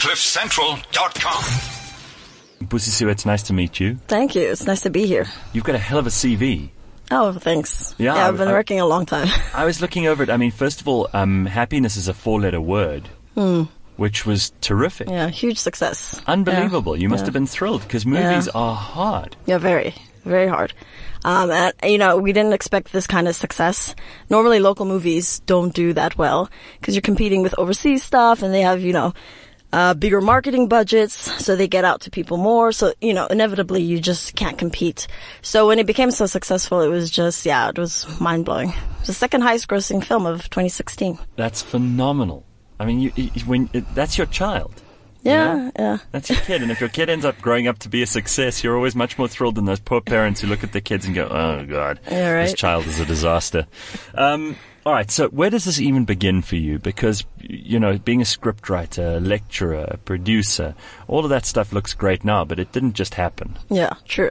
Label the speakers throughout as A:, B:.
A: CliffCentral.com.
B: Busisiwe, it's nice to meet you.
C: Thank you. It's nice to be here.
B: You've got a hell of a CV.
C: Oh, thanks.
B: Yeah,
C: I've been working a long time.
B: I was looking over it. I mean, first of all, happiness is a 4-letter word, which was terrific.
C: Yeah, huge success.
B: Unbelievable. You must have been thrilled because movies are hard.
C: Yeah, very, very hard. And, you know, we didn't expect this kind of success. Normally, local movies don't do that well because you're competing with overseas stuff and they have, you know, bigger marketing budgets, so they get out to people more. So, you know, inevitably you just can't compete. So when it became so successful, it was just, it was mind-blowing. It was the second highest grossing film of 2016.
B: That's phenomenal. I mean, that's your child.
C: Yeah.
B: That's your kid. And if your kid ends up growing up to be a success, you're always much more thrilled than those poor parents who look at their kids and go, oh, God, this child is a disaster. All right, so where does this even begin for you? Because, you know, being a scriptwriter, a lecturer, a producer, all of that stuff looks great now, but it didn't just happen.
C: Yeah, true.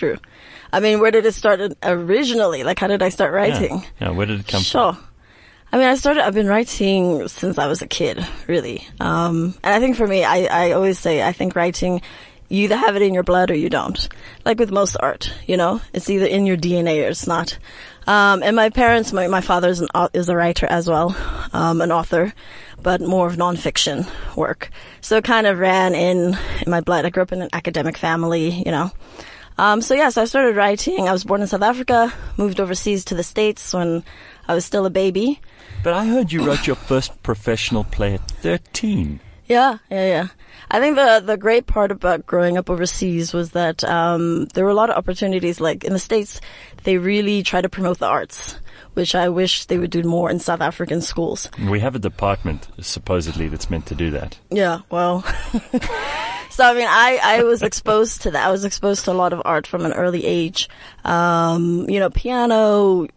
C: I mean, where did it start originally? Like, how did I start writing?
B: Yeah, where did it come from?
C: Sure. I mean, I've been writing since I was a kid, really. And I think for me, I always say, I think writing, you either have it in your blood or you don't. Like with most art, you know, it's either in your DNA or it's not. And my parents, my father is a writer as well, an author, but more of nonfiction work. So it kind of ran in my blood. I grew up in an academic family, you know. So I started writing. I was born in South Africa, moved overseas to the States when I was still a baby.
B: But I heard you wrote your first professional play at 13.
C: Yeah. I think the great part about growing up overseas was that there were a lot of opportunities. Like in the States, they really try to promote the arts, which I wish they would do more in South African schools.
B: We have a department, supposedly, that's meant to do that.
C: Yeah, well... So, I mean, I was exposed to that. I was exposed to a lot of art from an early age. You know, piano,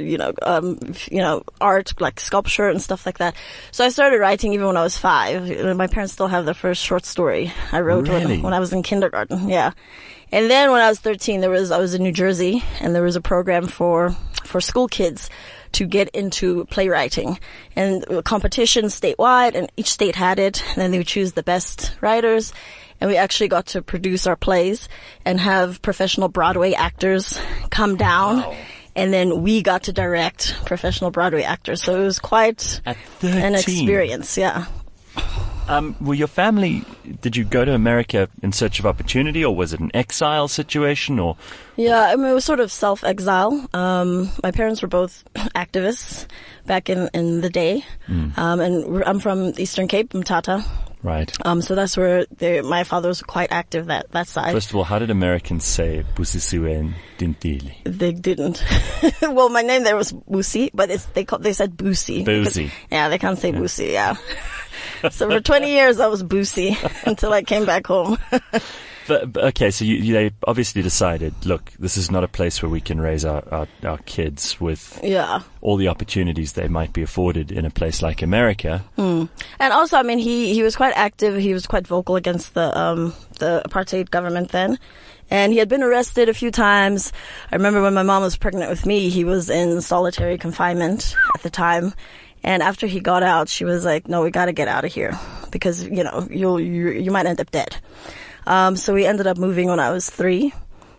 C: art like sculpture and stuff like that. So I started writing even when I was 5. My parents still have the first short story I wrote when I was in kindergarten. Yeah. And then when I was 13, I was in New Jersey and there was a program for school kids to get into playwriting, and a competition statewide, and each state had it, and then they would choose the best writers. And we actually got to produce our plays and have professional Broadway actors come down. Wow. And then we got to direct professional Broadway actors. So it was quite an experience, yeah.
B: Well, your family, did you go to America in search of opportunity, or was it an exile situation, or?
C: Yeah, I mean, it was sort of self-exile. My parents were both activists back in the day. And I'm from the Eastern Cape, Mthatha.
B: Right.
C: So that's where my father was quite active that side.
B: First of all, how did Americans say Busisiwe Dintili?
C: They didn't. Well, my name there was Busi, but they said Busi.
B: Busi.
C: Yeah, they can't say Busi, yeah. So for 20 years I was Busi until I came back home.
B: But okay, so they obviously decided, look, this is not a place where we can raise our kids with all the opportunities they might be afforded in a place like America.
C: And also, I mean, he was quite active. He was quite vocal against the apartheid government then. And he had been arrested a few times. I remember when my mom was pregnant with me, he was in solitary confinement at the time. And after he got out, she was like, no, we got to get out of here because, you know, you might end up dead. So we ended up moving when I was 3.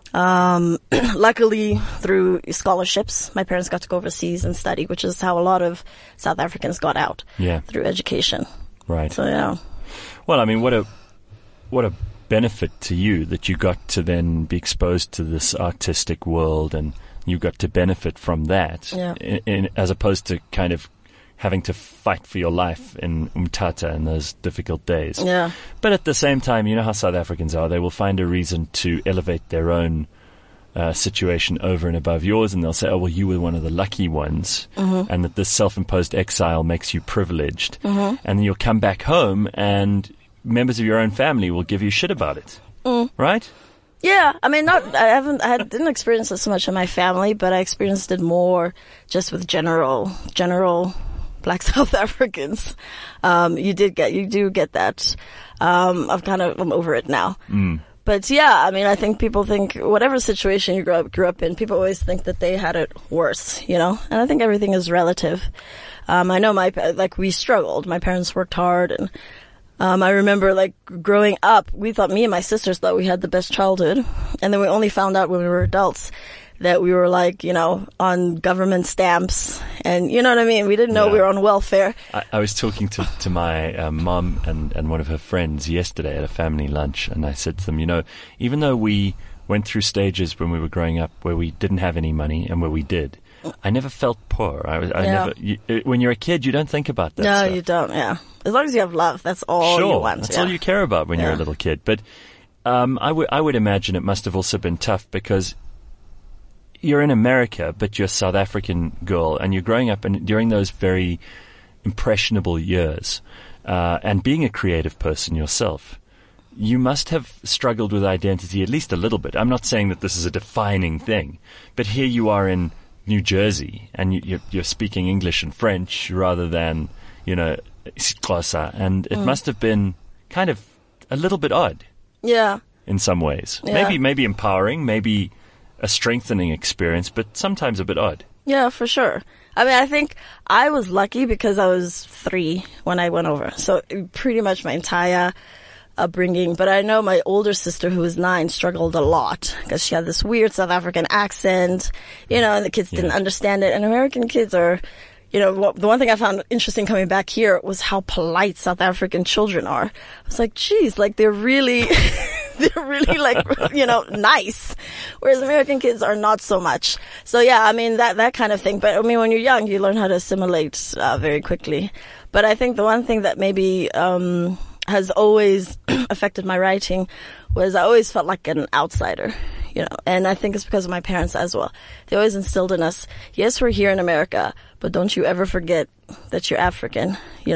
C: Luckily, through scholarships, my parents got to go overseas and study, which is how a lot of South Africans got out. Through education.
B: Right.
C: So, yeah.
B: Well, I mean, what a benefit to you that you got to then be exposed to this artistic world and you got to benefit from that, as opposed to kind of having to fight for your life in Mthatha in those difficult days.
C: Yeah.
B: But at the same time, you know how South Africans are. They will find a reason to elevate their own situation over and above yours, and they'll say, oh, well, you were one of the lucky ones, and that this self-imposed exile makes you privileged. And then you'll come back home, and members of your own family will give you shit about it. Right?
C: Yeah, I mean, I didn't experience it so much in my family, but I experienced it more just with general Black South Africans. You do get that. I'm over it now. But yeah, I mean, I think people think whatever situation you grew up in, people always think that they had it worse, you know? And I think everything is relative. I know we struggled. My parents worked hard and, I remember like growing up, me and my sisters thought we had the best childhood. And then we only found out when we were adults that we were like, on government stamps. And you know what I mean? We didn't know we were on welfare.
B: I was talking to my mom and one of her friends yesterday at a family lunch. And I said to them, even though we went through stages when we were growing up where we didn't have any money and where we did, I never felt poor. When you're a kid, you don't think about that stuff.
C: No, you don't, yeah. As long as you have love, that's all you want.
B: That's all you care about when you're a little kid. But I would imagine it must have also been tough because you're in America, but you're a South African girl, and you're growing up during those very impressionable years, and being a creative person yourself. You must have struggled with identity at least a little bit. I'm not saying that this is a defining thing, but here you are in New Jersey, and you're speaking English and French rather than, isiXhosa, and it must have been kind of a little bit odd.
C: Yeah.
B: In some ways. Yeah. Maybe empowering, maybe a strengthening experience, but sometimes a bit odd.
C: Yeah, for sure. I mean, I think I was lucky because I was 3 when I went over. So pretty much my entire upbringing. But I know my older sister, who was 9, struggled a lot because she had this weird South African accent, and the kids didn't understand it. And American kids are, the one thing I found interesting coming back here was how polite South African children are. I was like, geez, like they're really, like, nice. Whereas American kids are not so much. So yeah, I mean, that kind of thing. But I mean, when you're young, you learn how to assimilate, very quickly. But I think the one thing that maybe, has always affected my writing was I always felt like an outsider, and I think it's because of my parents as well. They always instilled in us, yes, we're here in America, but don't you ever forget that you're African,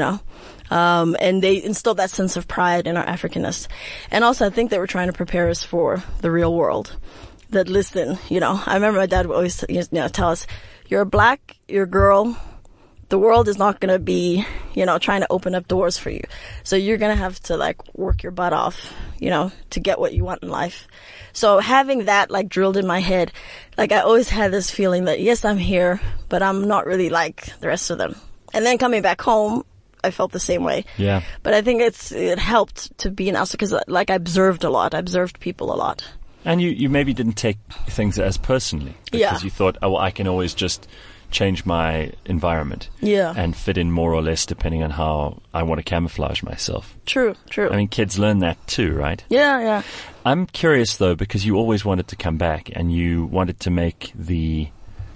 C: and they instilled that sense of pride in our Africanness. And also I think they were trying to prepare us for the real world. That listen, I remember my dad would always, tell us, you're black, you're a girl, the world is not going to be, trying to open up doors for you. So you're going to have to like work your butt off, to get what you want in life. So having that like drilled in my head, like I always had this feeling that yes, I'm here, but I'm not really like the rest of them. And then coming back home, I felt the same way.
B: Yeah.
C: But I think it helped to be an outsider because like I observed a lot. I observed people a lot.
B: And you maybe didn't take things as personally because you thought, oh, well, I can always just change my environment and fit in more or less depending on how I want to camouflage myself.
C: True.
B: I mean, kids learn that too, right?
C: Yeah.
B: I'm curious though, because you always wanted to come back and you wanted to make the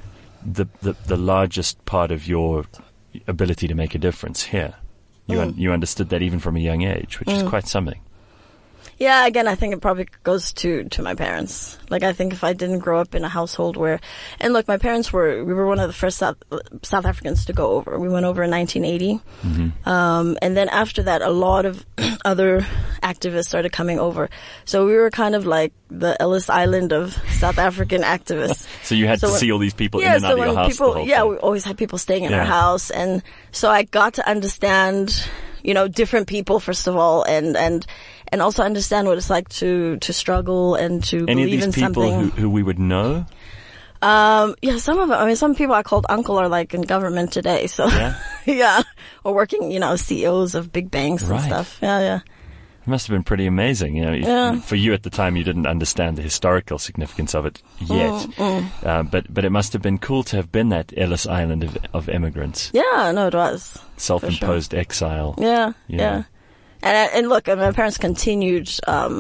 B: largest part of your ability to make a difference here. You understood that even from a young age, which is quite something.
C: Yeah, again, I think it probably goes to my parents. Like, I think if I didn't grow up in a household where, and look, my parents we were one of the first South Africans to go over. We went over in 1980. Mm-hmm. And then after that, a lot of other activists started coming over. So we were kind of like the Ellis Island of South African activists.
B: So you had to see all these people in and out of your house.
C: We always had people staying in our house. And so I got to understand, different people, first of all, and also understand what it's like to struggle and to believe in something.
B: Any of these people who we would know?
C: Yeah, some of them. I mean, some people I called uncle are like in government today. So yeah, or working, CEOs of big banks and stuff. Yeah.
B: It must have been pretty amazing. For you at the time, you didn't understand the historical significance of it yet. But it must have been cool to have been that Ellis Island of immigrants.
C: Yeah, no, it was.
B: Self-imposed exile.
C: Yeah. And look, my parents continued,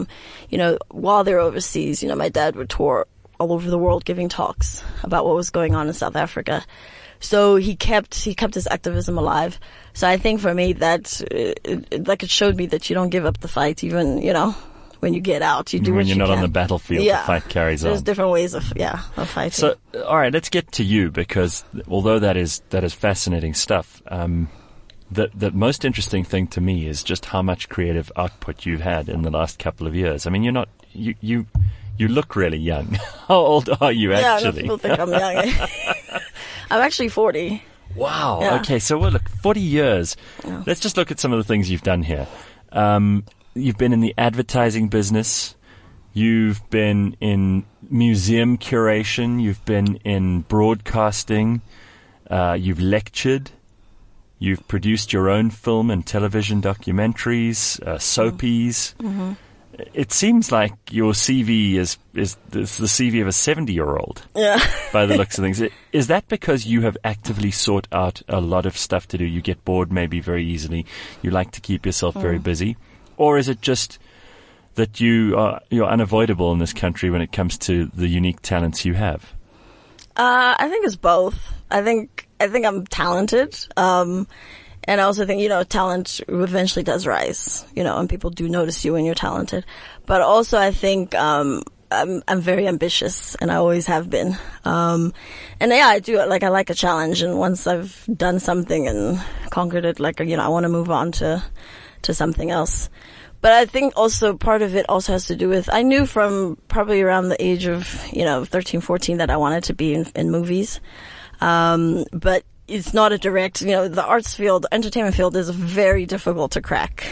C: while they were overseas, my dad would tour all over the world giving talks about what was going on in South Africa. So he kept his activism alive. So I think for me that, it showed me that you don't give up the fight even, when you get out. You do
B: when
C: what
B: you're not on the battlefield, the fight carries on.
C: There's different ways of fighting.
B: So, all right, let's get to you because although that is fascinating stuff, the most interesting thing to me is just how much creative output you've had in the last couple of years. I mean, you're not, you look really young. How old are you actually?
C: Yeah, people think I'm young. I'm actually 40.
B: Wow. Yeah. Okay. So look, 40 years. Yeah. Let's just look at some of the things you've done here. You've been in the advertising business. You've been in museum curation. You've been in broadcasting. You've lectured. You've produced your own film and television documentaries, soapies.
C: Mm-hmm.
B: It seems like your CV is the CV of a 70-year-old.
C: Yeah.
B: By the looks of things. Is that because you have actively sought out a lot of stuff to do? You get bored maybe very easily. You like to keep yourself very busy. Or is it just that you're unavoidable in this country when it comes to the unique talents you have?
C: I think it's both. I think I'm talented. And I also think, talent eventually does rise, and people do notice you when you're talented. But also I think, I'm very ambitious, and I always have been. And yeah, I do, I like a challenge. And once I've done something and conquered it, I want to move on to something else. But I think also part of it also has to do with, I knew from probably around the age of, 13, 14 that I wanted to be in movies. But it's not a direct, the arts field, entertainment field is very difficult to crack.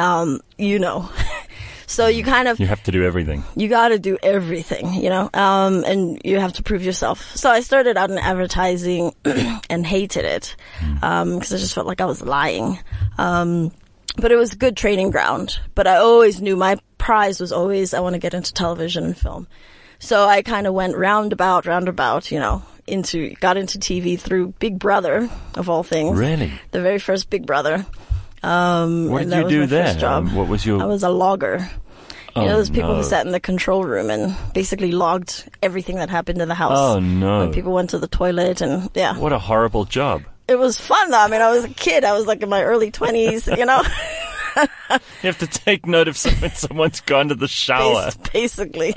C: So you kind of...
B: You have to do everything.
C: You gotta do everything, and you have to prove yourself. So I started out in advertising and hated it, because I just felt like I was lying. But it was a good training ground. But I always knew my prize was always, I want to get into television and film. So I kind of went roundabout, got into TV through Big Brother, of all things.
B: Really?
C: The very first Big Brother.
B: What did you do there? What was your...
C: I was a logger. Those people who sat in the control room and basically logged everything that happened in the house.
B: Oh, no.
C: When people went to the toilet and, yeah.
B: What a horrible job.
C: It was fun, though. I mean, I was a kid. I was in my early 20s,
B: You have to take note of when someone's gone to the shower.
C: Basically.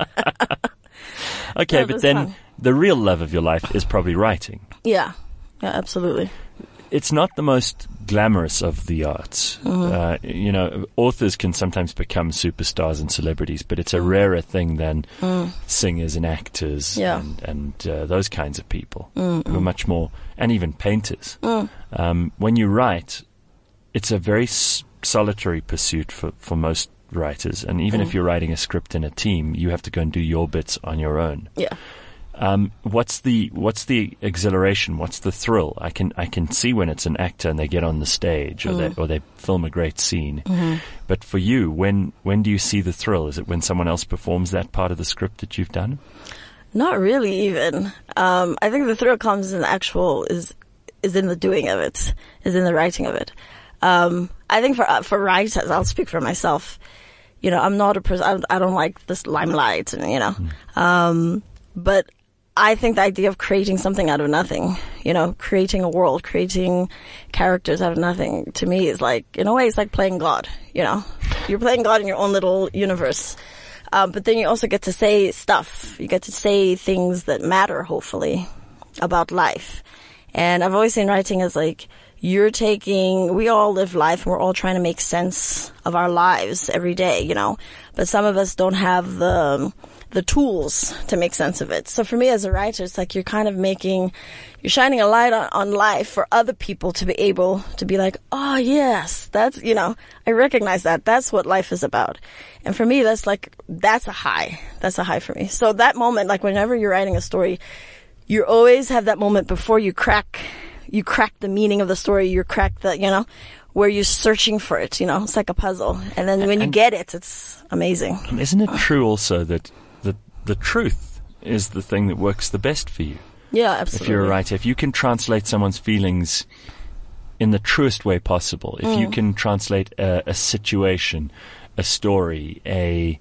B: Okay, but then fun. The real love of your life is probably writing.
C: Yeah, absolutely.
B: It's not the most glamorous of the arts. Mm-hmm. Authors can sometimes become superstars and celebrities, but it's a rarer thing than singers and actors and those kinds of people who are much more, and even painters. When you write, it's a very solitary pursuit for most writers, and even if you're writing a script in a team, you have to go and do your bits on your own.
C: Yeah.
B: What's the exhilaration? What's the thrill? I can see when it's an actor and they get on the stage or they film a great scene. Mm-hmm. But for you, when do you see the thrill? Is it when someone else performs that part of the script that you've done?
C: Not really, even. I think the thrill comes in is in the doing of it, is in the writing of it. I think for writers, I'll speak for myself. I'm not a person. I don't like this limelight, and but I think the idea of creating something out of nothing, creating a world, creating characters out of nothing, to me is in a way, it's like playing God, You're playing God in your own little universe. But then you also get to say stuff. You get to say things that matter, hopefully, about life. And I've always seen writing as we all live life and we're all trying to make sense of our lives every day, But some of us don't have the tools to make sense of it. So for me as a writer, it's you're kind of you're shining a light on life for other people to be able to be oh yes, that's, I recognize that. That's what life is about. And for me, that's a high. That's a high for me. So that moment, whenever you're writing a story, you always have that moment before you crack the meaning of the story, you crack the, where you're searching for it, it's like a puzzle. And then when you get it, it's amazing.
B: And isn't it true also that the truth is the thing that works the best for you?
C: Yeah, absolutely.
B: If you're a writer, if you can translate someone's feelings in the truest way possible, if you can translate a situation, a story, a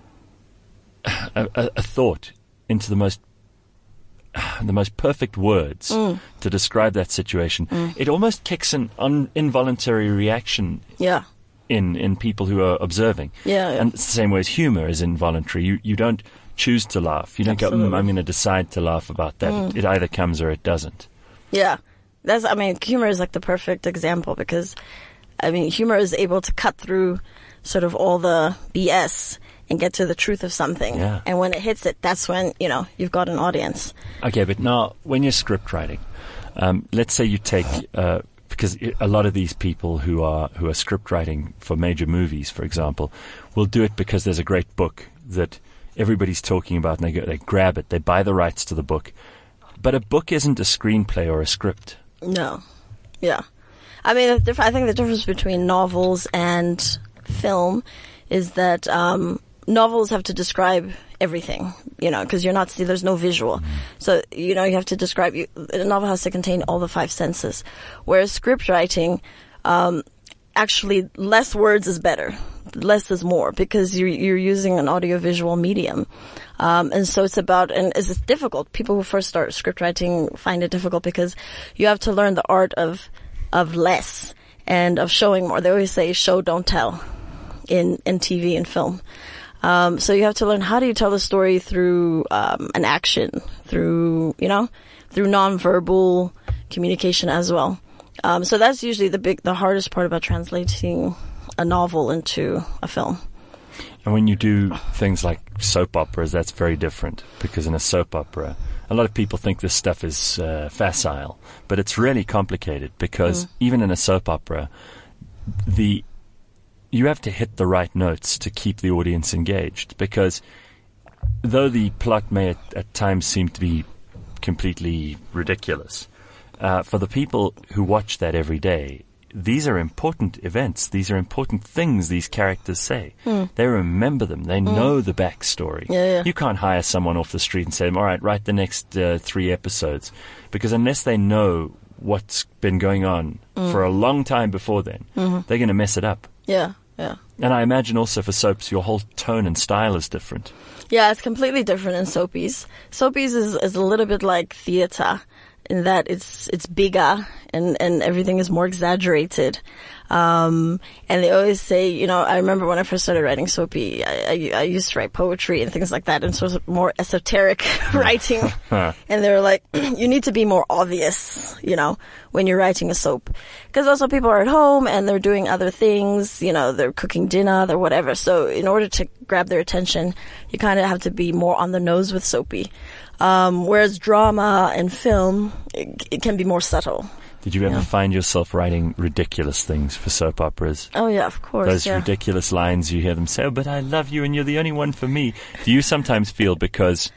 B: thought into the most perfect words to describe that situation, it almost kicks an involuntary reaction in people who are observing.
C: Yeah.
B: And it's the same way as humor is involuntary. You don't choose to laugh. You don't go, I'm going to decide to laugh about that. It either comes or it doesn't.
C: Yeah. Humor is the perfect example because, humor is able to cut through sort of all the BS and get to the truth of something.
B: Yeah.
C: And when it hits it, that's when, you've got an audience.
B: Okay, but now, when you're script writing, let's say you take, because a lot of these people who are script writing for major movies, for example, will do it because there's a great book that everybody's talking about, and they grab it, they buy the rights to the book. But a book isn't a screenplay or a script.
C: No. Yeah. I mean, I think the difference between novels and film is that novels have to describe everything, because there's no visual. So, you have to describe, a novel has to contain all the 5 senses. Whereas script writing, actually less words is better. Less is more, because you're using an audiovisual medium. And so it's difficult. People who first start script writing find it difficult because you have to learn the art of less and of showing more. They always say show, don't tell in TV and film. So you have to learn, how do you tell the story through an action, through nonverbal communication as well. So that's usually the hardest part about translating a novel into a film.
B: And when you do things like soap operas, that's very different, because in a soap opera, a lot of people think this stuff is facile, but it's really complicated, because even in a soap opera, you have to hit the right notes to keep the audience engaged, because though the plot may at times seem to be completely ridiculous, for the people who watch that every day, these are important events. These are important things these characters say. They remember them. They know the backstory.
C: Yeah.
B: You can't hire someone off the street and say, all right, write the next 3 episodes. Because unless they know what's been going on for a long time before then, they're going to mess it up.
C: Yeah.
B: And I imagine also for soaps, your whole tone and style is different.
C: Yeah, it's completely different in soapies. Soapies is a little bit like theater, in that it's bigger and everything is more exaggerated. And they always say, I remember when I first started writing soapy, I used to write poetry and things like that, and so it was more esoteric writing. And they were like, you need to be more obvious, when you're writing a soap. Because also people are at home and they're doing other things, they're cooking dinner, they're whatever. So in order to grab their attention, you kind of have to be more on the nose with soapy. Whereas drama and film, it can be more subtle.
B: Did you ever find yourself writing ridiculous things for soap operas?
C: Oh, yeah, of course.
B: Those ridiculous lines you hear them say, oh, but I love you and you're the only one for me. Do you sometimes feel, because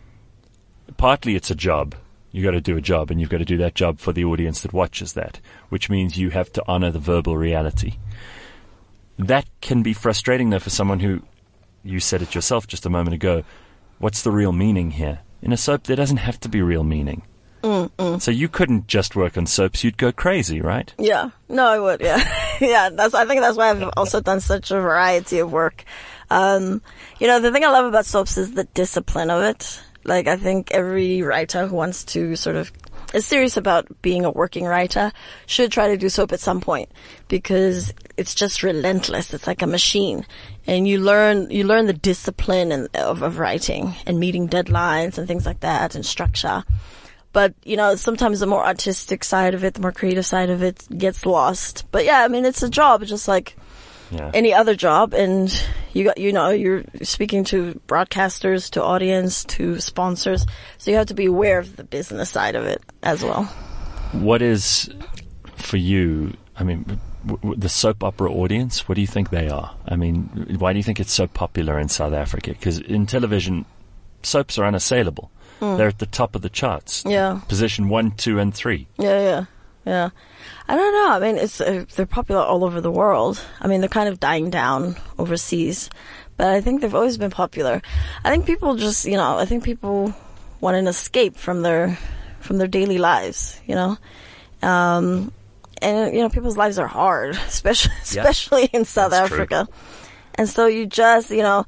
B: partly it's a job, you got to do a job, and you've got to do that job for the audience that watches that, which means you have to honor the verbal reality. That can be frustrating, though, for someone who, you said it yourself just a moment ago, what's the real meaning here? In a soap, there doesn't have to be real meaning. So you couldn't just work on soaps, you'd go crazy, right?
C: Yeah. No, I would, yeah. Yeah, I think that's why I've also done such a variety of work. The thing I love about soaps is the discipline of it. Like, I think every writer who wants to is serious about being a working writer should try to do soap at some point, because it's just relentless. It's like a machine. And you learn the discipline of writing and meeting deadlines and things like that, and structure. But, sometimes the more artistic side of it, the more creative side of it gets lost. But yeah, I mean, it's a job, just like any other job. And you're speaking to broadcasters, to audience, to sponsors. So you have to be aware of the business side of it as well.
B: What is, for you, I mean, the soap opera audience, what do you think they are? I mean, why do you think it's so popular in South Africa? Because in television, soaps are unassailable. They're at the top of the charts.
C: Yeah.
B: Position 1, 2, and 3.
C: Yeah. I don't know. I mean, they're popular all over the world. I mean, they're kind of dying down overseas, but I think they've always been popular. I think people just, people want an escape from their daily lives, and people's lives are hard, especially in South Africa. True. And so you just,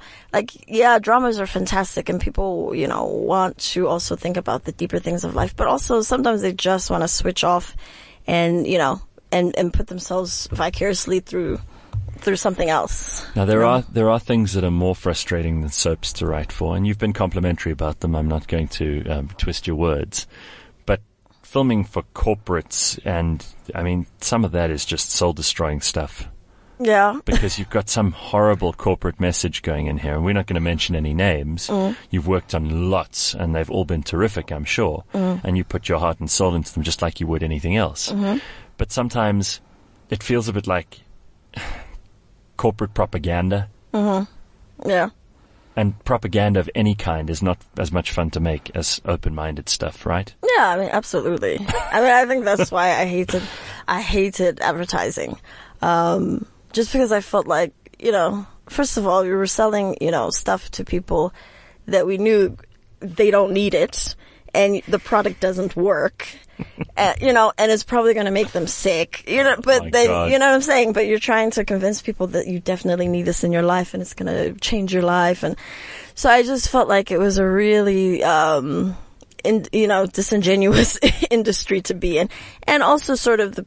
C: dramas are fantastic, and people, want to also think about the deeper things of life, but also sometimes they just want to switch off and, and put themselves vicariously through something else.
B: Now, there are things that are more frustrating than soaps to write for, and you've been complimentary about them. I'm not going to twist your words. But filming for corporates, and, I mean, some of that is just soul-destroying stuff.
C: Yeah.
B: Because you've got some horrible corporate message going in here, and we're not going to mention any names. You've worked on lots, and they've all been terrific, I'm sure. And you put your heart and soul into them just like you would anything else. But sometimes it feels a bit like corporate propaganda.
C: Yeah.
B: And propaganda of any kind is not as much fun to make as open-minded stuff, right?
C: Yeah, I mean, absolutely. I think that's why I hated. I hated advertising. Just because I felt like, first of all, we were selling, stuff to people that we knew they don't need it, and the product doesn't work, and it's probably going to make them sick, but
B: God.
C: you know what I'm saying? But you're trying to convince people that you definitely need this in your life and it's going to change your life. And so I just felt like it was a really, disingenuous industry to be in. And also sort of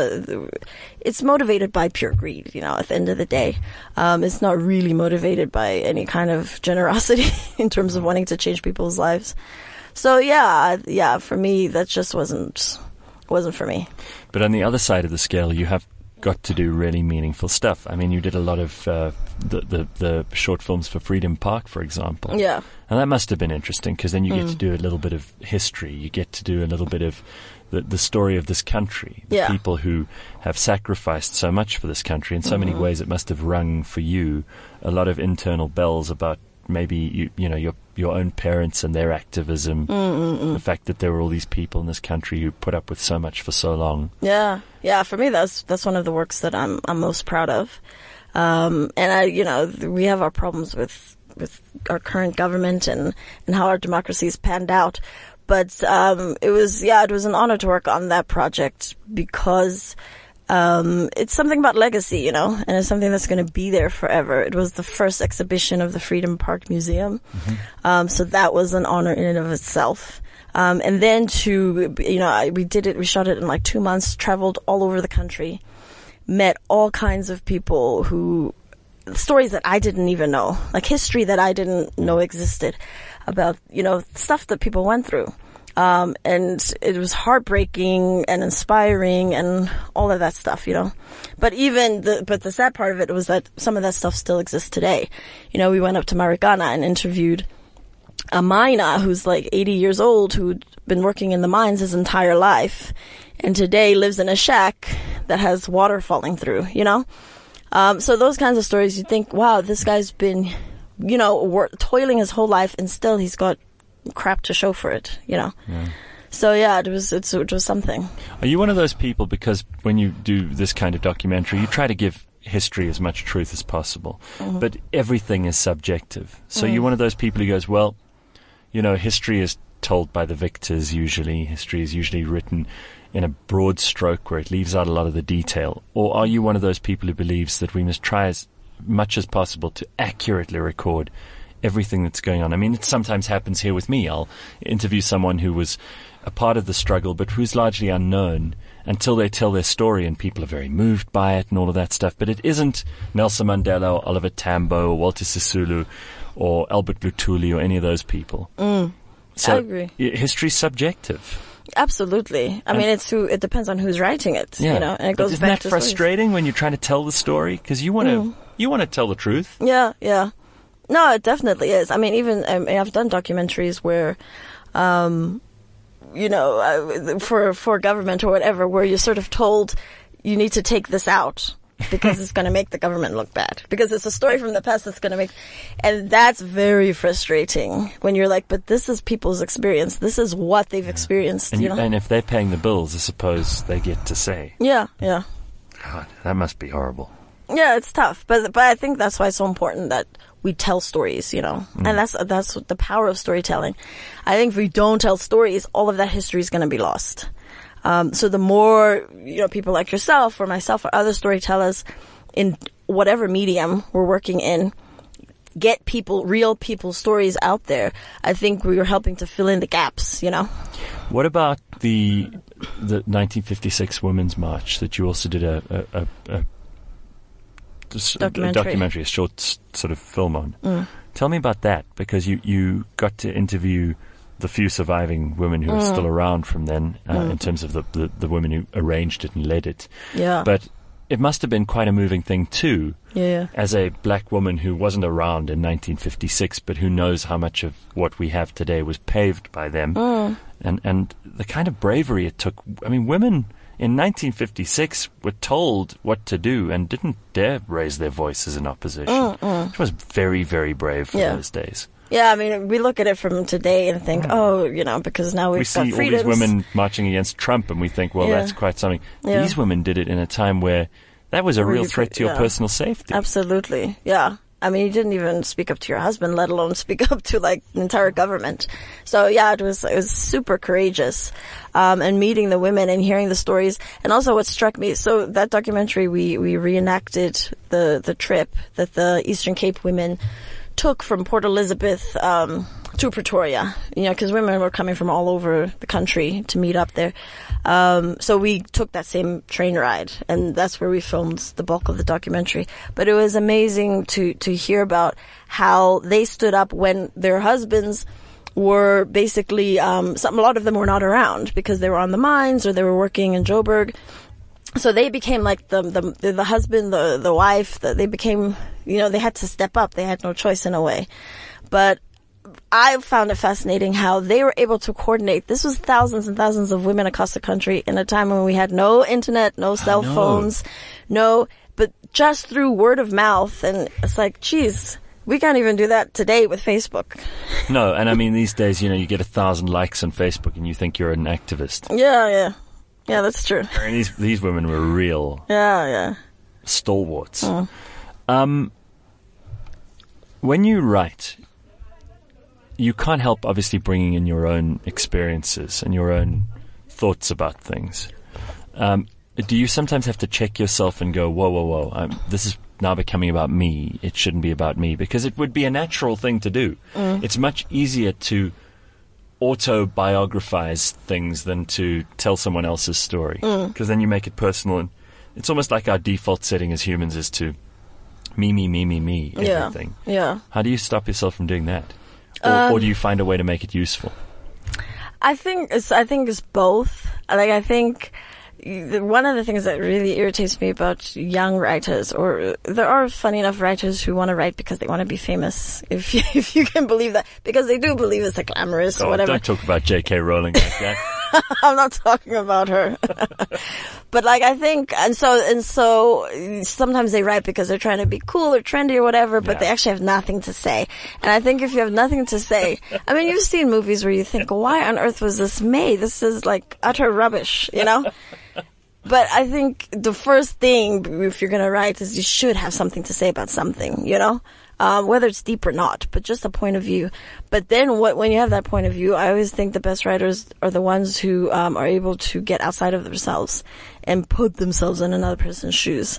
C: it's motivated by pure greed, at the end of the day. It's not really motivated by any kind of generosity in terms of wanting to change people's lives. So yeah, for me, that just wasn't for me.
B: But on the other side of the scale, you have got to do really meaningful stuff. I mean, you did a lot of the short films for Freedom Park, for example.
C: Yeah.
B: And that must have been interesting, because then you get to do a little bit of history. You get to do a little bit of the story of this country, the people who have sacrificed so much for this country. In so many ways, it must have rung for you a lot of internal bells about maybe your own parents and their activism, the fact that there were all these people in this country who put up with so much for so long.
C: Yeah. For me, that's one of the works that I'm most proud of. And we have our problems with our current government and how our democracy has panned out. But it was an honor to work on that project, because it's something about legacy, and it's something that's going to be there forever. It was the first exhibition of the Freedom Park Museum. So that was an honor in and of itself. And then we shot it in like 2 months, traveled all over the country, met all kinds of people stories that I didn't even know, like history that I didn't know existed about, stuff that people went through. And it was heartbreaking and inspiring and all of that stuff, But the sad part of it was that some of that stuff still exists today. We went up to Marikana and interviewed a miner who's like 80 years old, who'd been working in the mines his entire life, and today lives in a shack that has water falling through, So those kinds of stories, you think, wow, this guy's been, toiling his whole life, and still he's got crap to show for it, Yeah. So yeah, it was something.
B: Are you one of those people, because when you do this kind of documentary, you try to give history as much truth as possible, but everything is subjective. So you're one of those people who goes, well, history is told by the victors usually. History is usually written in a broad stroke where it leaves out a lot of the detail. Or are you one of those people who believes that we must try as much as possible to accurately record everything that's going on? I mean, it sometimes happens here with me. I'll interview someone who was a part of the struggle, but who's largely unknown until they tell their story, and people are very moved by it and all of that stuff. But it isn't Nelson Mandela or Oliver Tambo or Walter Sisulu or Albert Luthuli or any of those people. So
C: I agree.
B: History's subjective.
C: Absolutely. I mean, it depends on who's writing it, and it goes
B: isn't
C: back
B: that
C: to
B: frustrating when you're trying to tell the story? Because you want to tell the truth.
C: Yeah. No, it definitely is. I mean, even I've done documentaries where, for government or whatever, where you're sort of told you need to take this out because it's going to make the government look bad, because it's a story from the past that's going to make, and that's very frustrating when you're like, but this is people's experience. This is what they've experienced.
B: And if they're paying the bills, I suppose they get to say.
C: Yeah.
B: God, that must be horrible.
C: Yeah, it's tough, but I think that's why it's so important that we tell stories, and that's the power of storytelling. I think if we don't tell stories, all of that history is going to be lost. So the more, people like yourself or myself or other storytellers in whatever medium we're working in, get real people's stories out there, I think we are helping to fill in the gaps,
B: What about the 1956 Women's March that you also did a documentary, a short sort of film on? Tell me about that, because you got to interview the few surviving women who are still around from then, in terms of the women who arranged it and led it.
C: Yeah.
B: But it must have been quite a moving thing too.
C: Yeah.
B: As a black woman who wasn't around in 1956, but who knows how much of what we have today was paved by them, and the kind of bravery it took. I mean, women in 1956 were told what to do and didn't dare raise their voices in opposition. It was very, very brave for those days.
C: Yeah, I mean, we look at it from today and think, because now we've
B: we
C: got
B: see
C: freedoms.
B: all these women marching against Trump, and we think, well, that's quite something.
C: Yeah.
B: These women did it in a time where that was a real threat to your personal safety.
C: Absolutely, yeah. I mean, you didn't even speak up to your husband, let alone speak up to like the entire government. So yeah, it was super courageous. And meeting the women and hearing the stories. And also what struck me, so that documentary, we reenacted the trip that the Eastern Cape women took from Port Elizabeth, to Pretoria, because women were coming from all over the country to meet up there. So we took that same train ride, and that's where we filmed the bulk of the documentary. But it was amazing to hear about how they stood up when their husbands were basically, a lot of them were not around because they were on the mines or they were working in Joburg. So they became like the husband, the wife, they became, they had to step up. They had no choice in a way. But I found it fascinating how they were able to coordinate. This was thousands and thousands of women across the country in a time when we had no internet, no cell phones, but just through word of mouth. And it's like, geez, we can't even do that today with Facebook.
B: No, and I mean, these days, you get 1,000 likes on Facebook and you think you're an activist.
C: Yeah, that's true.
B: And these women were real stalwarts. When you write, you can't help obviously bringing in your own experiences and your own thoughts about things. Do you sometimes have to check yourself and go, whoa, this is now becoming about me. It shouldn't be about me, because it would be a natural thing to do. It's much easier to autobiographize things than to tell someone else's story, because then you make it personal, and it's almost like our default setting as humans is to me, everything.
C: Yeah.
B: How do you stop yourself from doing that? Or do you find a way to make it useful?
C: I think it's both. Like, I think one of the things that really irritates me about young writers, or there are funny enough writers who want to write because they want to be famous, if you can believe that, because they do believe it's a glamorous or whatever.
B: Don't talk about J.K. Rowling like that.
C: I'm not talking about her. But like, I think, and so sometimes they write because they're trying to be cool or trendy or whatever, but they actually have nothing to say. And I think if you have nothing to say, I mean, you've seen movies where you think, why on earth was this made? This is like utter rubbish, But I think the first thing, if you're going to write, is you should have something to say about something, whether it's deep or not, but just a point of view. But then when you have that point of view, I always think the best writers are the ones who are able to get outside of themselves and put themselves in another person's shoes.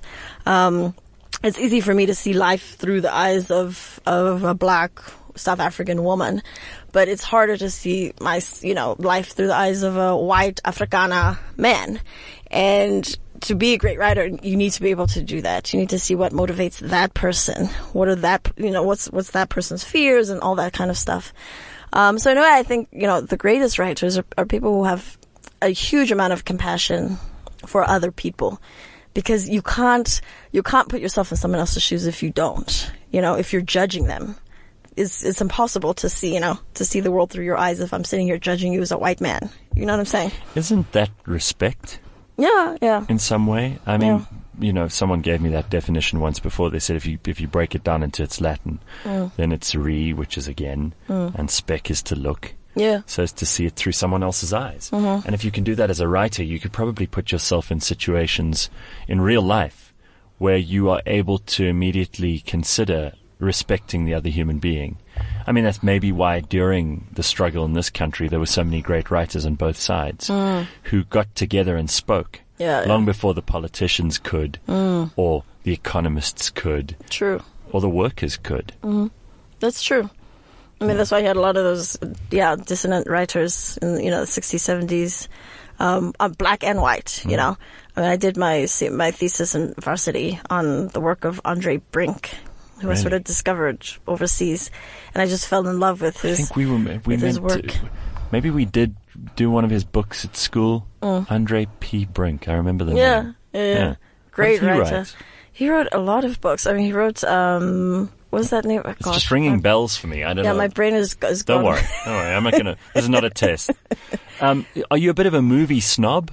C: It's easy for me to see life through the eyes of a black South African woman, but it's harder to see life through the eyes of a white Afrikaner man. And to be a great writer, you need to be able to do that. You need to see what motivates that person. What are what's that person's fears and all that kind of stuff. So in a way, I think, the greatest writers are people who have a huge amount of compassion for other people, because you can't put yourself in someone else's shoes if you don't, if you're judging them. It's impossible to see the world through your eyes if I'm sitting here judging you as a white man. You know what I'm saying?
B: Isn't that respect?
C: Yeah.
B: In some way. I mean, someone gave me that definition once before. They said if you break it down into its Latin, then it's re, which is again, and spec is to look.
C: Yeah.
B: So as to see it through someone else's eyes. And if you can do that as a writer, you could probably put yourself in situations in real life where you are able to immediately consider respecting the other human being. I mean, that's maybe why during the struggle in this country there were so many great writers on both sides who got together and spoke long before the politicians could, or the economists could.
C: True.
B: Or the workers could.
C: That's true. I mean, that's why you had a lot of those, dissonant writers in, the 60s, 70s, black and white, I mean, I did my thesis in varsity on the work of Andre Brink, who I sort of discovered overseas, and I just fell in love with his.
B: I think we
C: his work.
B: Maybe we did do one of his books at school. Andre P. Brink, I remember the name.
C: Yeah. Great writer.
B: Write?
C: He wrote a lot of books. I mean, he wrote what's that name?
B: It's just ringing bells for me. I don't know.
C: Yeah, my brain is gone.
B: Don't worry. I'm not gonna. This is not a test. Are you a bit of a movie snob?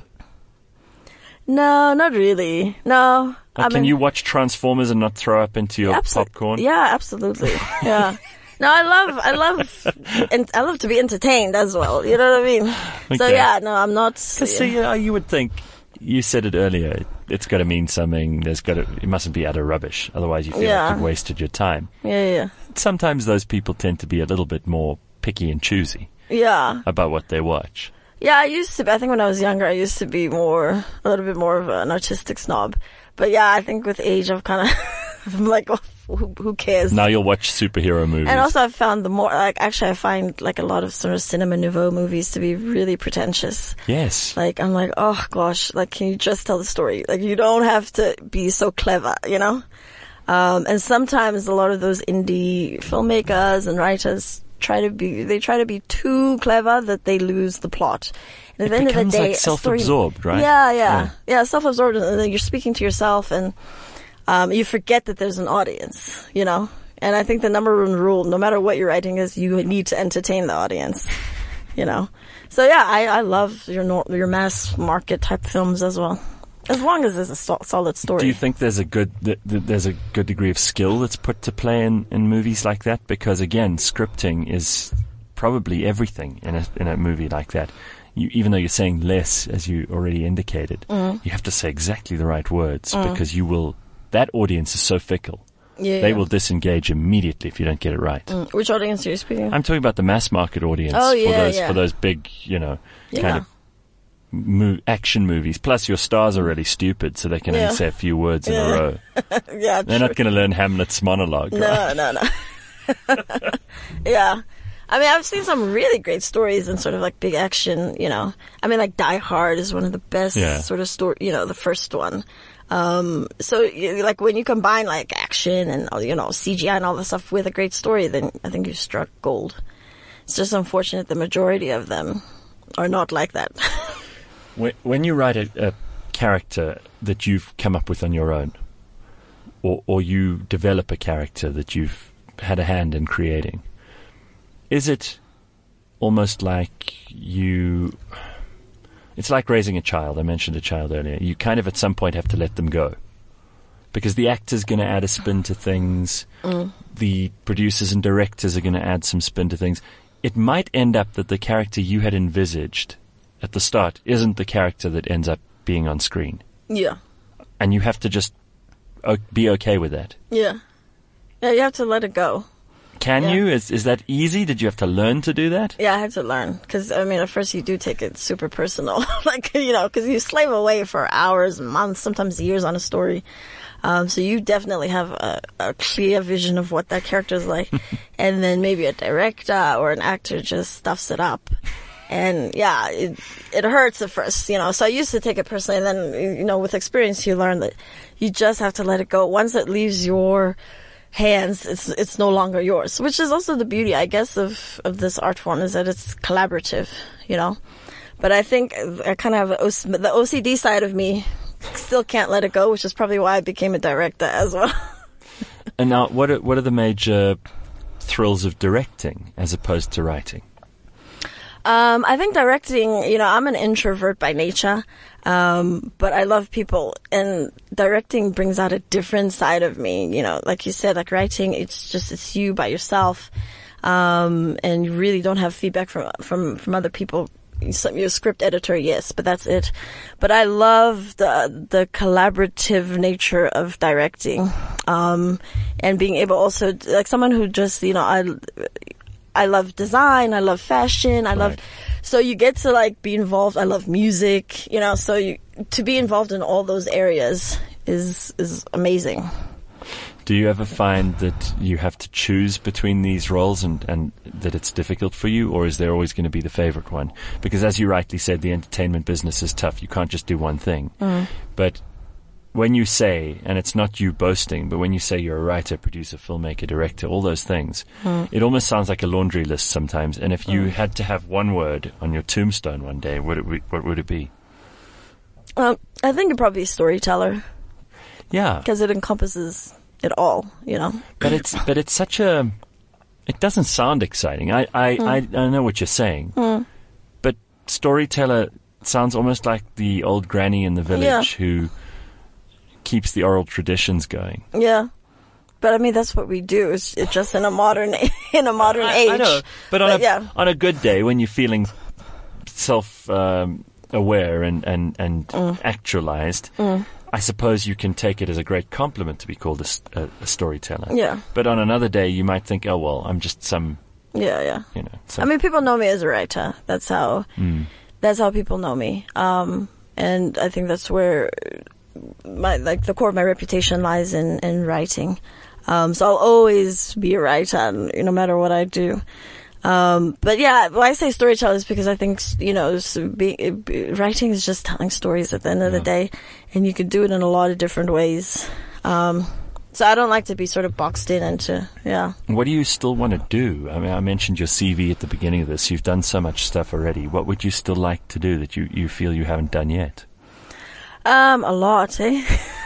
C: No, not really. No.
B: Can you watch Transformers and not throw up into your popcorn?
C: Yeah, absolutely. Yeah. No, I love to be entertained as well. You know what I mean?
B: Okay.
C: So yeah, no, I'm not.
B: Because you would think, you said it earlier, it's got to mean something. It mustn't be utter rubbish. Otherwise you feel like you've wasted your time.
C: Yeah.
B: Sometimes those people tend to be a little bit more picky and choosy.
C: Yeah.
B: About what they watch.
C: Yeah, I used to be. I think when I was younger, I used to be a little bit more of an artistic snob. But yeah, I think with age, I've kind of, I'm like, oh, who cares?
B: Now you'll watch superhero movies.
C: And also I've found I find like a lot of sort of cinema nouveau movies to be really pretentious.
B: Yes.
C: Like, I'm like, oh gosh, like, can you just tell the story? Like, you don't have to be so clever, you know? And sometimes a lot of those indie filmmakers and writers try to be too clever that they lose the plot. And at the end of the day,
B: like self-absorbed, right?
C: Yeah, self-absorbed. And then you're speaking to yourself and, you forget that there's an audience, you know? And I think the number one rule, no matter what your writing is, you need to entertain the audience, you know? So yeah, I love your mass market type films as well. As long as there's a solid story.
B: Do you think there's a good degree of skill that's put to play in movies like that? Because again, scripting is probably everything in a movie like that. Even though you're saying less, as you already indicated, you have to say exactly the right words because that audience is so fickle.
C: Yeah,
B: they will disengage immediately if you don't get it right.
C: Which audience are you speaking of?
B: I'm talking about the mass market audience for those big, kind of action movies. Plus, your stars are really stupid, so they can only say a few words in a row.
C: Yeah,
B: they're not going to learn Hamlet's monologue. Right?
C: No. Yeah. I mean, I've seen some really great stories and sort of like big action, you know. I mean, like Die Hard is one of the best sort of story, you know, the first one. So like when you combine like action and, you know, CGI and all this stuff with a great story, then I think you've struck gold. It's just unfortunate the majority of them are not like that.
B: When you write a character that you've come up with on your own, or you develop a character that you've had a hand in creating, is it almost like it's like raising a child? I mentioned a child earlier. You kind of at some point have to let them go. Because the actor's going to add a spin to things. The producers and directors are going to add some spin to things. It might end up that the character you had envisaged at the start isn't the character that ends up being on screen.
C: Yeah.
B: And you have to just be okay with that.
C: Yeah. Yeah, you have to let it go.
B: Can you? Is that easy? Did you have to learn to do that?
C: Yeah, I had to learn. Because, I mean, at first you do take it super personal. Like, you know, because you slave away for hours, months, sometimes years on a story. So you definitely have a clear vision of what that character is like. And then maybe a director or an actor just stuffs it up. And yeah, it hurts at first, you know. So I used to take it personally. And then, you know, with experience, you learn that you just have to let it go. Once it leaves your hands, it's no longer yours, which is also the beauty, I guess, of this art form, is that it's collaborative, you know. But I think I kind of have the OCD side of me still can't let it go, which is probably why I became a director as well.
B: And now, what are the major thrills of directing as opposed to writing?
C: I think directing, you know, I'm an introvert by nature, but I love people, and directing brings out a different side of me, you know, like you said, like writing, it's you by yourself, and you really don't have feedback from other people. You're a script editor, yes, but that's it. But I love the collaborative nature of directing, and being able also, like someone who just, you know, I love design, I love fashion, so you get to like be involved. I love music, you know, so to be involved in all those areas is amazing.
B: Do you ever find that you have to choose between these roles and that it's difficult for you, or is there always going to be the favorite one? Because as you rightly said, the entertainment business is tough. You can't just do one thing. But when you say, and it's not you boasting, but when you say you're a writer, producer, filmmaker, director, all those things, it almost sounds like a laundry list sometimes. And if you had to have one word on your tombstone one day, what would it be?
C: I think it'd probably be storyteller.
B: Yeah.
C: Because it encompasses it all, you know.
B: But it's such a, it doesn't sound exciting. I know what you're saying. But storyteller sounds almost like the old granny in the village who keeps the oral traditions going.
C: Yeah. But I mean, that's what we do. It's just in a modern age.
B: I know, but on a good day when you're feeling self-aware and actualized, I suppose you can take it as a great compliment to be called a storyteller.
C: Yeah.
B: But on another day, you might think, oh well, I'm just some.
C: Yeah.
B: You know.
C: I mean, people know me as a writer. That's how people know me. And I think that's where the core of my reputation lies in writing. So I'll always be a writer, no matter what I do. But yeah, why I say storyteller is because I think, writing is just telling stories at the end of the day, and you can do it in a lot of different ways. So I don't like to be sort of boxed into,
B: What do you still want to do? I mean, I mentioned your CV at the beginning of this. You've done so much stuff already. What would you still like to do that you feel you haven't done yet?
C: A lot, eh?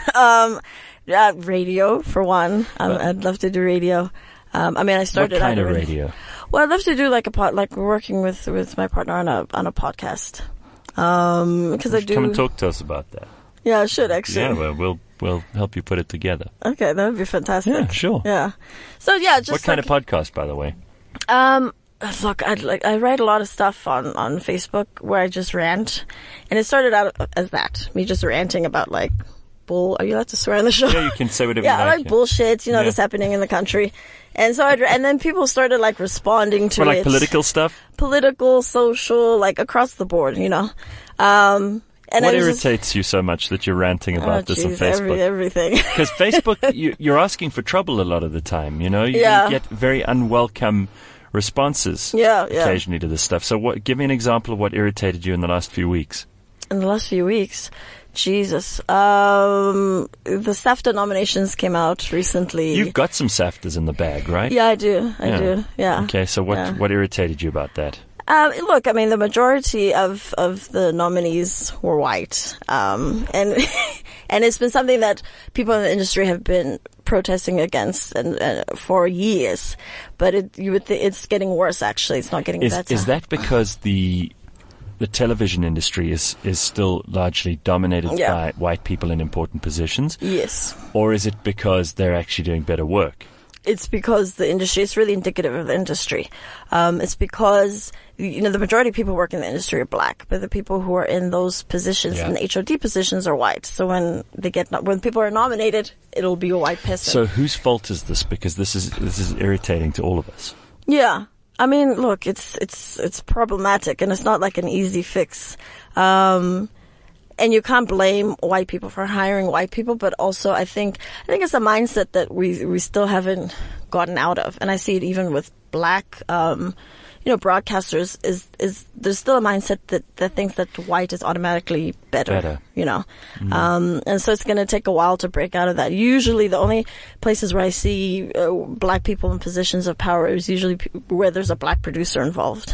C: Radio, for one. I'd love to do radio. I mean, I started.
B: What kind of radio?
C: Well, I'd love to do like working with my partner on a podcast. Because I do.
B: Come and talk to us about that.
C: Yeah, I should actually.
B: Yeah, well, we'll help you put it together.
C: Okay, that would be fantastic.
B: Yeah, sure.
C: Yeah. So yeah, just
B: what kind of podcast, by the way?
C: Look, I write a lot of stuff on Facebook where I just rant, and it started out as that, me just ranting about like bull. Are you allowed to swear on the show?
B: Yeah, you can say whatever you like.
C: I like bullshit, that's happening in the country. And so and then people started like responding to
B: like political stuff?
C: Political, social, like across the board, And
B: what irritates you so much that you're ranting about this on Facebook?
C: Everything.
B: Because Facebook, you're asking for trouble a lot of the time, You get very unwelcome responses occasionally to this stuff. So give me an example of what irritated you in the last few weeks.
C: In the last few weeks? Jesus. The SAFTA nominations came out recently.
B: You've got some SAFTAs in the bag, right?
C: Yeah, I do. I do. Yeah.
B: Okay, so what irritated you about that?
C: Look, I mean, the majority of the nominees were white. And it's been something that people in the industry have been protesting against and for years. But it's getting worse, actually. It's not getting better.
B: Is that because the television industry is still largely dominated by white people in important positions?
C: Yes.
B: Or is it because they're actually doing better work?
C: It's because the industry, it's really indicative of the industry. It's because, the majority of people working in the industry are black, but the people who are in those positions, in the HOD positions, are white. So when people are nominated, it'll be a white person.
B: So whose fault is this? Because this is irritating to all of us.
C: Yeah. I mean, look, it's problematic, and it's not like an easy fix. And you can't blame white people for hiring white people, but also I think it's a mindset that we still haven't gotten out of. And I see it even with black, broadcasters is there's still a mindset that thinks that white is automatically better. And so it's going to take a while to break out of that. Usually the only places where I see black people in positions of power is usually where there's a black producer involved,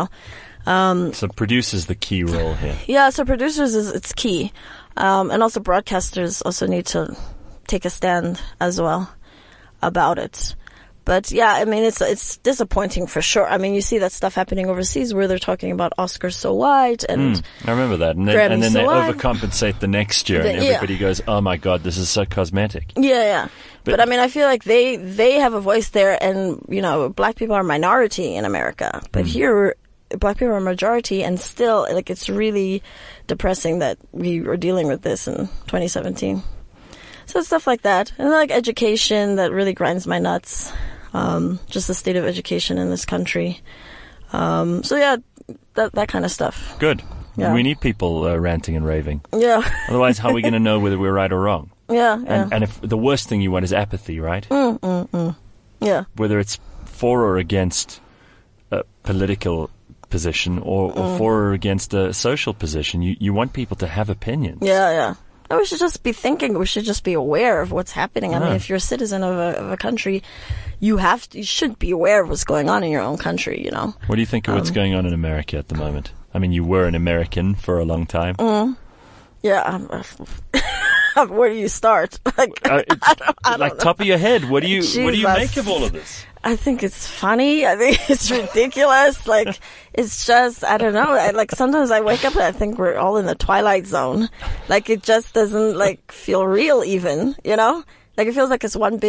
B: So producers the key role here.
C: Yeah, so producers it's key. And also broadcasters also need to take a stand as well about it. But yeah, I mean, it's disappointing for sure. I mean, you see that stuff happening overseas where they're talking about Oscars so white and
B: I remember that. And then they overcompensate the next year and everybody goes, oh my God, this is so cosmetic.
C: Yeah. But I mean, I feel like they have a voice there, and, black people are a minority in America. But here, black people are a majority, and still, like, it's really depressing that we are dealing with this in 2017. So stuff like that. And like education, that really grinds my nuts. Just the state of education in this country. So yeah, that kind of stuff.
B: Good.
C: Yeah.
B: We need people ranting and raving.
C: Yeah.
B: Otherwise, how are we going to know whether we're right or wrong?
C: Yeah.
B: And if the worst thing you want is apathy, right?
C: Yeah.
B: Whether it's for or against a political position or for or against a social position, you want people to have opinions.
C: Yeah. No, we should just be thinking. We should just be aware of what's happening. I mean, if you're a citizen of a country, you should be aware of what's going on in your own country.
B: What do you think of what's going on in America at the moment? I mean, you were an American for a long time.
C: Yeah. Where do you start? Like, I don't
B: top of your head. What do you
C: Jesus.
B: make of all of this?
C: I think it's funny. I think it's ridiculous. Like, it's just, I don't know. Sometimes I wake up and I think we're all in the Twilight Zone. Like, it just doesn't, feel real even, Like, it feels like it's one big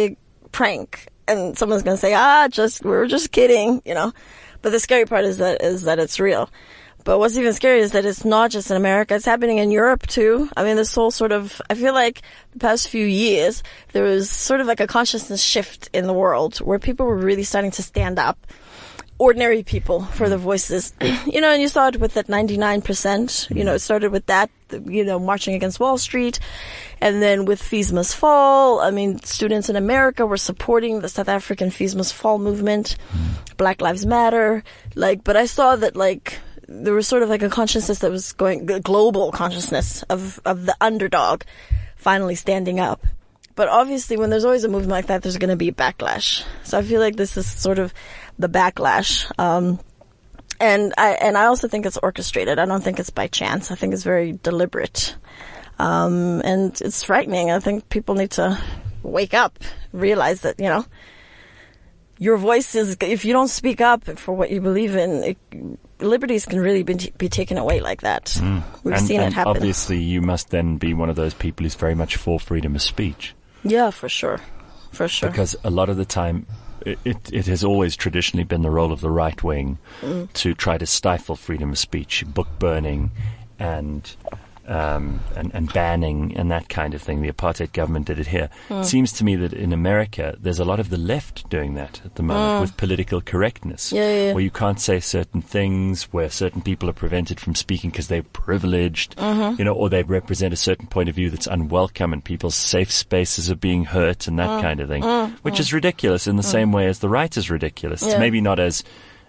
C: prank, and someone's going to say, we're just kidding, you know. But the scary part is that it's real. But what's even scarier is that it's not just in America. It's happening in Europe too. I mean, this whole sort of, I feel like the past few years, there was sort of like a consciousness shift in the world where people were really starting to stand up. Ordinary people for their voices. You know, and you saw it with that 99%. You know, it started with that, you know, marching against Wall Street. And then with Fees Must Fall, I mean, students in America were supporting the South African Fees Must Fall movement. Black Lives Matter. But I saw that, there was sort of like a consciousness that was going, a global consciousness of the underdog finally standing up. But obviously when there's always a movement like that, there's going to be a backlash. So I feel like this is sort of the backlash. And I also think it's orchestrated. I don't think it's by chance. I think it's very deliberate. And it's frightening. I think people need to wake up, realize that, you know, your voice is, if you don't speak up for what you believe in, liberties can really be taken away like that. We've seen it happen.
B: Obviously, you must then be one of those people who's very much for freedom of speech.
C: Yeah, for sure. For sure.
B: Because a lot of the time, it has always traditionally been the role of the right wing to try to stifle freedom of speech, book burning and banning and that kind of thing. The apartheid government did it here. It seems to me that in America, there's a lot of the left doing that at the moment with political correctness, where you can't say certain things, where certain people are prevented from speaking because they're privileged, you know, or they represent a certain point of view that's unwelcome and people's safe spaces are being hurt and that kind of thing, which is ridiculous in the same way as the right is ridiculous. It's maybe not as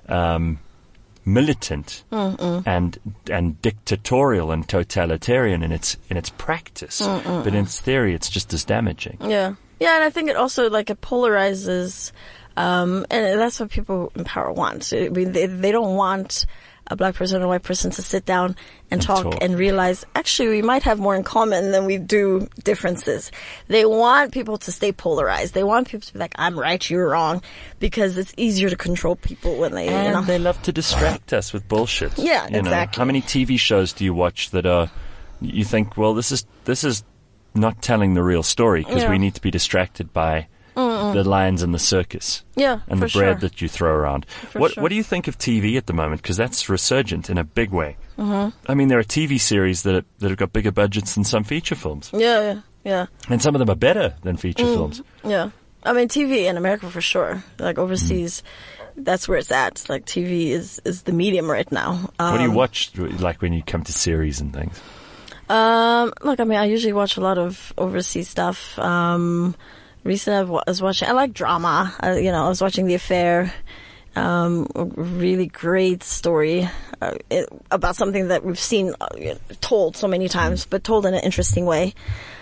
B: militant and dictatorial and totalitarian in its practice, but in its theory, it's just as damaging.
C: Yeah, and I think it also it polarizes, and that's what people in power want. I mean, they don't want a black person or a white person to sit down and talk and realize, actually, we might have more in common than we do differences. They want people to stay polarized. They want people to be like, I'm right, you're wrong, because it's easier to control people when they,
B: and
C: you know.
B: They love to distract us with bullshit.
C: Yeah,
B: you
C: exactly.
B: Know? How many TV shows do you watch that are, you think, well, this is not telling the real story because we need to be distracted by the lions in the circus, and the bread that you throw around. What do you think of TV at the moment? Because that's resurgent in a big way. I mean, there are TV series that have got bigger budgets than some feature films.
C: Yeah.
B: And some of them are better than feature films.
C: Yeah, I mean, TV in America for sure. Overseas, that's where it's at. TV is the medium right now.
B: What do you watch, when you come to series and things?
C: Look, I mean, I usually watch a lot of overseas stuff. Recently, I like drama. I was watching The Affair, a really great story about something that we've seen told so many times, but told in an interesting way.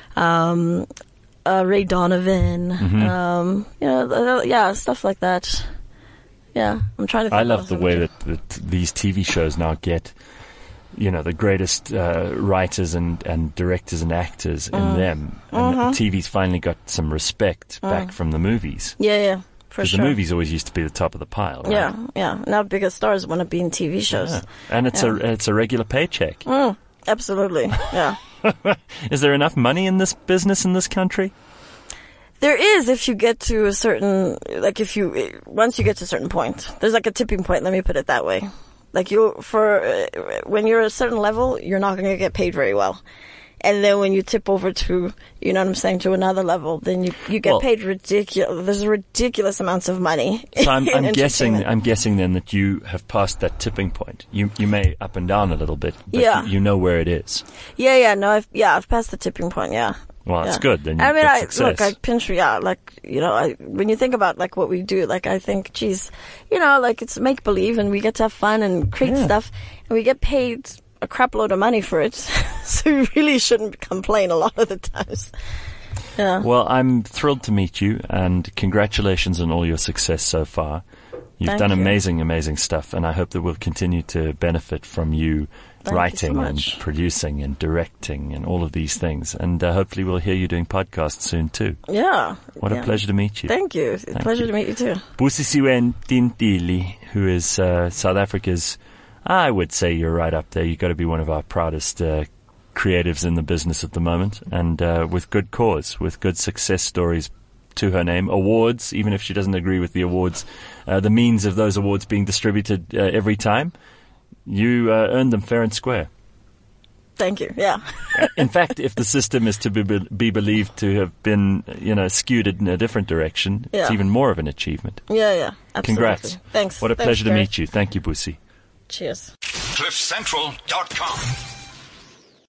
C: Ray Donovan, stuff like that. Yeah, I'm trying to think.
B: I love the way that these TV shows now get, the greatest writers and directors and actors in them. And TV's finally got some respect back from the movies.
C: Yeah, for sure.
B: Because the movies always used to be the top of the pile, right?
C: Yeah. Now bigger stars want to be in TV shows.
B: Yeah. And it's a regular paycheck.
C: Absolutely, yeah.
B: Is there enough money in this business in this country?
C: There is, if you get to a certain, once you get to a certain point. There's a tipping point, let me put it that way. When you're at a certain level, you're not going to get paid very well. And then when you tip over to, to another level, then you get paid ridiculous. There's ridiculous amounts of money.
B: So I'm guessing then that you have passed that tipping point. You may up and down a little bit, but you know where it is.
C: Yeah. No, I've passed the tipping point. Yeah.
B: Well, it's good. Then
C: success. I pinch, when you think about what we do, I think, geez, it's make believe and we get to have fun and create stuff and we get paid a crap load of money for it. So you really shouldn't complain a lot of the times. Yeah.
B: Well, I'm thrilled to meet you and congratulations on all your success so far. You've done amazing, amazing stuff, and I hope that we'll continue to benefit from you writing and producing and directing and all of these things. And hopefully we'll hear you doing podcasts soon too.
C: Yeah.
B: What a pleasure to meet you.
C: Thank you. It's a pleasure to meet you too.
B: Busisiwe Ntintili, who is South Africa's, I would say you're right up there. You've got to be one of our proudest creatives in the business at the moment, and with good cause, with good success stories to her name, awards, even if she doesn't agree with the awards, the means of those awards being distributed every time, you earned them fair and square.
C: Thank you. Yeah.
B: In fact, if the system is to be believed to have been, skewed in a different direction, it's even more of an achievement.
C: Yeah. Absolutely.
B: Congrats.
C: Thanks.
B: What a pleasure to
C: Gary.
B: meet you. Thank you, Busi.
C: Cheers.
A: CliffCentral.com